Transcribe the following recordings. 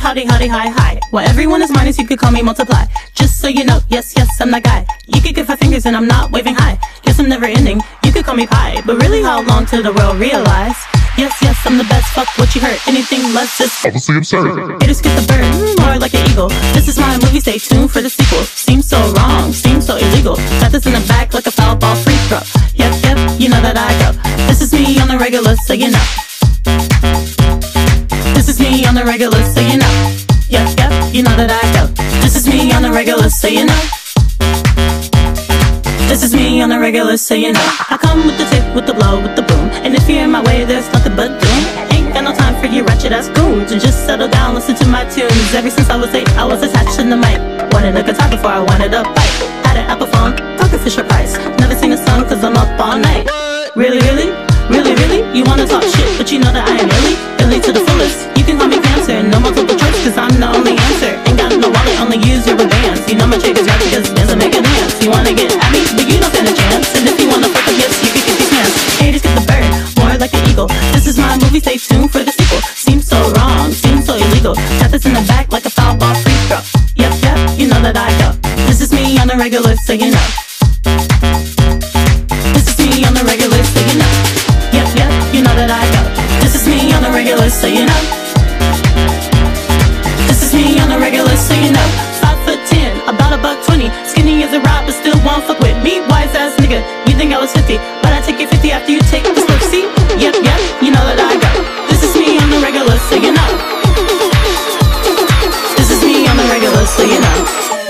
howdy, howdy, hi, hi. While everyone is minus, you could call me multiply. Just so you know, yes, yes, I'm that guy. You could give 5 fingers and I'm not waving high. Guess I'm never ending, you could call me pie. But really, how long till the world realize? Yes, yes, I'm the best, fuck what you heard. Anything less is obviously absurd. Haters get the bird, more like an eagle. This is my movie, stay tuned for the sequel. Seems so wrong, seems so illegal. Got this in the back like a foul ball free throw. Yep, yep, you know that I go. This is me on the regular, so you know. This is me on the regular, so you know. Yep, yep, you know that I go. This is me on the regular, so you know. This is me on the regular, so you know. I come with the tip, with the blow, with the boom. And if you're in my way, there's nothing but doom. Ain't got no time for you ratchet ass goons. And just settle down, listen to my tunes. Ever since I was 8, I was attached to the mic. Wanted a guitar before I wanted a bike. Had an Apple phone, fucking Fisher Price. Never sing a song cause I'm up all night. Really, really? Really, really? You wanna talk shit, but you know that I am illy to the fullest. You can call me cancer, no multiple choice cause I'm the only answer. Ain't got no wallet, only use rubber bands. You know my chick is right because dance and make a dance. You wanna get at me, but you don't stand a chance. And if you wanna fuck up, yes, you can get your chance. Haters get the bird, more like an eagle. This is my movie, stay tuned for the sequel. Seems so wrong, seems so illegal. Got this in the back like a foul ball free throw. Yep, yep, you know that I go. This is me on the regular, so you know. This is me on the regular, so you know. Yep, yep, you know that I go. This is me on the regular, so you know. This is me on the regular, so you know. 5'10", about $120. Skinny as a rock, but still won't fuck with me. Wise ass nigga, you think I was 50, but I take you 50 after you take this look. See? Yep, yep, you know that I go. This is me on the regular, so you know. This is me on the regular, so you know.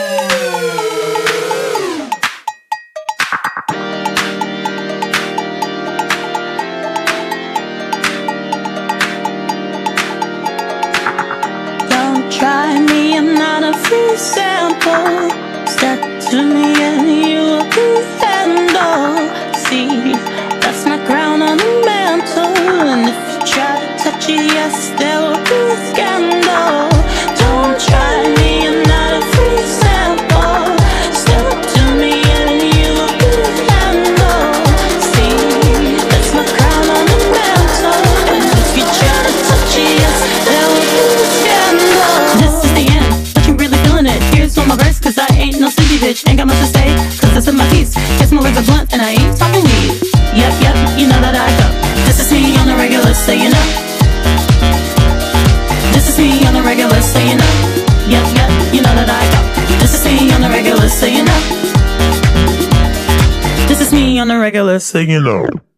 Try me, I'm not a free sample. Step to me and you will be handle. See, that's my crown on the mantle. And if you try to touch it, yes, there will be a scandal. Don't try me, I'm not a free sample. Step to me and you will be handle. See, that's my crown on the mantle. And if you try to touch it, yes, there will be a scandal. This is the end, but you really feeling it. Here's one more verse, cause I ain't no sleepy bitch. Ain't got much to say, cause it's in my piece. Guess my words are blunt and I ain't talking weed. Yep, yep, you know that I go. This is me on the regular, so you know. This is me on the regular, so you know. Yep, yep, you know that I go. This is me on the regular, so you know. This is me on the regular, so you know.